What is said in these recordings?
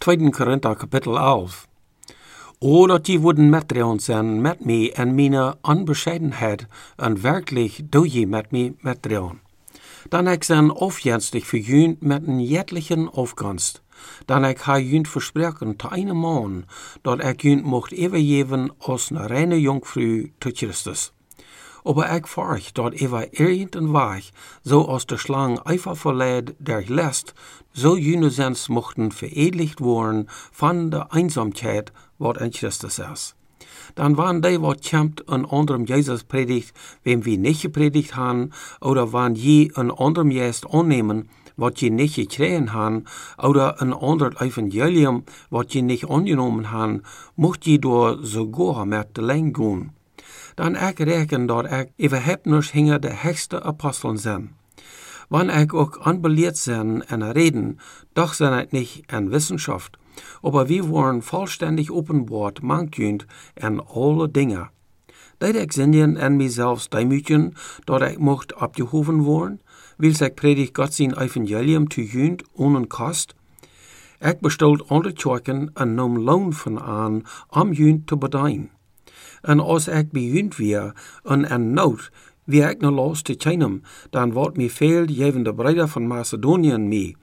2. Korinther Kapitel 11. O, dat je wouden metdreeuwen zijn met mij en mijn onbescheidenheid, en werkelijk doe je met mij metdreeuwen. Dan ik zijn aufjenstig verjunt met een jetlichen afkomst. Dan ik ha junt verspreken te een man, dat ik junt mocht overgeven als een reine jongvrouw te Christus. Aber ik verg dat over irgendein Weg, zoals de slang einfach verleiht der Lest, so junesens mochten veredligt worden van de eenzaamheid wat in Christus is. Dan waren die wat kämpft een anderem Jezus predigt, wem we niet gepredigt han, oder wann je een anderem Jezus aannemen, wat je niet gekregen han, oder een ander evangelium, wat je niet aangenomen han, mocht je door sogar met de lijn gaan. Dan ik reken dat ik überhaupt hinger de hechste apostelen zijn. Wann ik ook anbeleerd zijn en reden, doch zijn het niet in Wissenschaft, aber wir worden vollständig openbaard mankjünd en alle dingen. Dat ik zindien en mijzelf demütigen, dat ik mocht abgehoven worden, wils ik predigt Gott zijn evangelium te jünd ohne kost. Ik bestelt alle kerken en nam loon van aan om jünd te bedien. En als ik bij jünd weer en nood, wie ik nog los te tjenem, dan wordt mij veel jevende breder van Macedonië mee.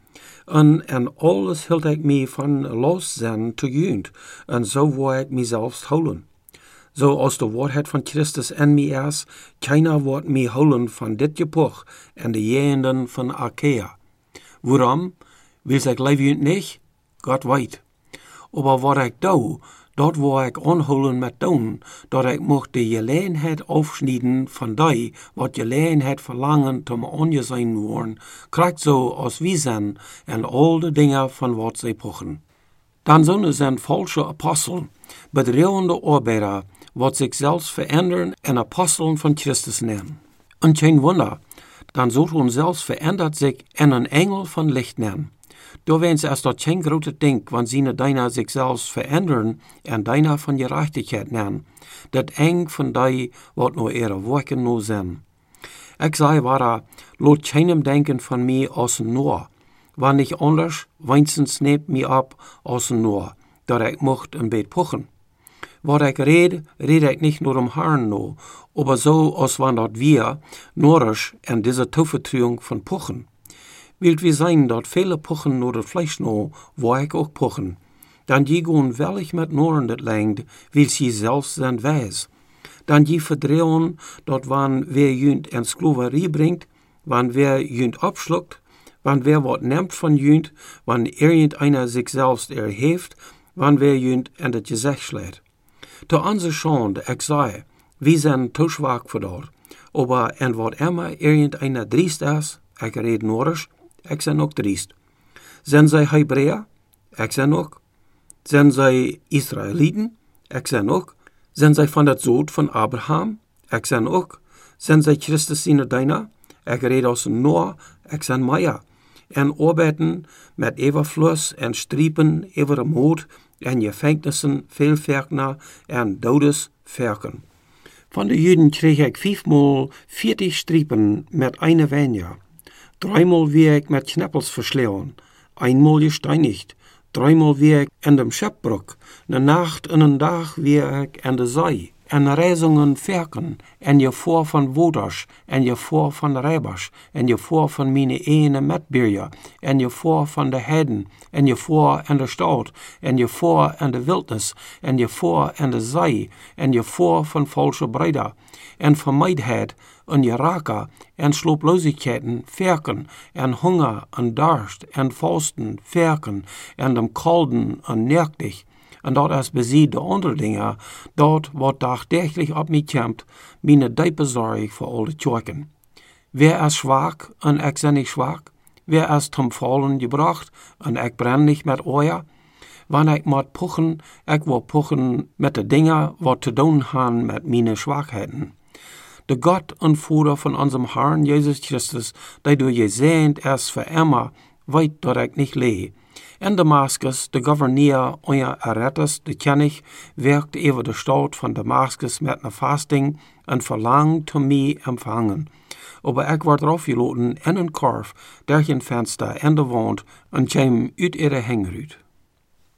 En alles hield ik mij van los zijn te jünd, en zo wou ik mijzelf houden. Zo als de waarheid van Christus in mij is, keiner wordt mij houden van dit gepoch en de jenden van Achaia. Waarom? Wils ik leef jünd niet? God weet. Aber wat ik doe, dat wou ik aanhouden met doen, dat ik mocht de gelegenheid afsnijden van die, wat gelegenheid verlangen te aangezien worden, krijgt zo als wie zijn en al de dingen van wat zij pochen. Dan zullen zijn falsche apostelen, bedrijvende arbeider, wat zich zelfs veranderen en apostelen van Christus nemen. En geen wonder, dan zult hun zelfs verandert zich en een engel van licht nemen. Doorwens is dat geen grote ding, want zien deiner zich zelfs veranderen en deiner van gerechtigheid nemen. Dat eng van die wat nou ihre werken nou zijn. Ik zei waar, laat keinem denken van mij als een Noor. Wann nicht anders, wenigstens neemt mij op als een Noor, dat ik mocht een beetje pochen. Wat ik red ik niet nur om Herrn no, aber so als wann dat wir, Norisch, en diese toevertrouwing van pochen. Wilt we zijn dat vele pochen nur het Fleisch no, wo ik ook pochen. Dan je gewoon wellig met Noren dat lengt, wils je zelfs zijn wijs. Dan je verdreeuwen dat wann wer jünd en Sklaverie brengt, wann wer jünd abschluckt, wann wer wat neemt van jünd, wann irgendeiner sich selbst erheeft, wann wer jünd en het gezicht schlägt. Te onze schande, ik zei, we zijn te zwak voor dat. Aber en wat immer irgendeiner driest is, ik red Norisch, ik zijn ook driest. Zijn zij Hebreeën? Ik zijn ook. Zijn zij Israëlieten? Ik zijn ook. Zijn zij van het zoot van Abraham? Ik zijn ook. Zijn zij Christus zijn deiner? Ik red als Noor, ik zijn Maya. En arbeiden met overvloes en striepen over de moed en gevangenissen veel verkner en dodes verken. Van de Juden kreeg ik 5x40 striepen met eine wenja. 3-mal wie ik met kneppels versleeuwen, 1-mal gesteinigt, 3-mal wie ik in dem Schöpfbruck, ne Nacht en een dag wie ik in de zee, en reizungen verken, en je voor van woders, en je voor van rijbers, en je voor van mine ene metbierja, en je voor van de heiden, en je voor in de stad, en je voor in de wildnis, en je voor in de zee, en je voor van valse breder, en vermeidheid, en je raken, en slooploosheden, verken, en hunger, en dorst, en vasten, verken, en dem kalden, en nerktig, en dat is bezien de andere dingen, dat wat dagdagelijks op mij komt, mijn diepe zorg voor alle kerken. Wer is zwak, en ik ben niet zwak? Wer is zum Fallen gebracht, en ik brenn niet met oor? Wanneer ik moet pochen, ik wil pochen met de dingen wat te doen gaan met mijn zwakheden. De Gott en Vader van onze Herrn Jezus Christus, die door je zijnd is voor immer, weet dat ik niet lee. In Damaskus, de gouverneur euer Erretters, de König, werkt over de stad van Damaskus met een fasting en verlangt te mij empfangen. Aber ik word afgeloten in een korf, durch een venster in de wand en kwam uit ihre hengeruit.